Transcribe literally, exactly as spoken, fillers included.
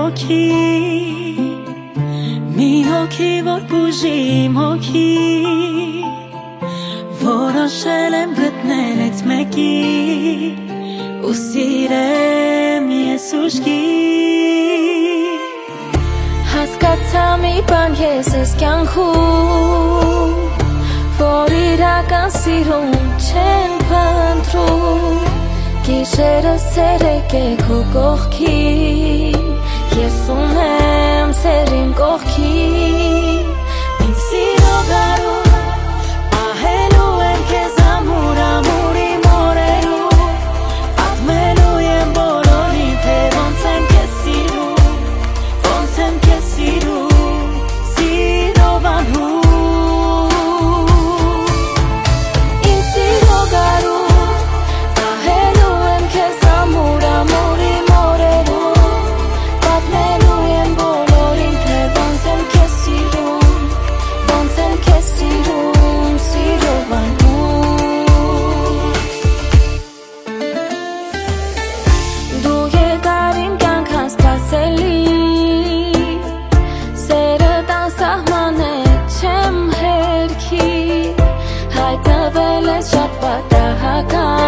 հոգի Մի հոգի, որ բուժի իմ հոգի Որոշել եմ գտնել այդ մեկի Ու սիրեմ ես ուշքի Հասկացա մի բան ես ես կյանքում Որ իրական սիրում չեն փնտրում Գիշերս ցերեկ է քո կողքին Ես ունեմ սեր իմ կողքին Ինձ սիրո գարու Ահելու եմ քեզ ամուր ամուր իմ օրերում Պատմելու եմ բոլորին թե ոնց եմ քեզ սիրում Ոնց եմ քեզ սիրում Սիրով անհուն Ինձ սիրո գարու Հայտնվել ես շատ պատահական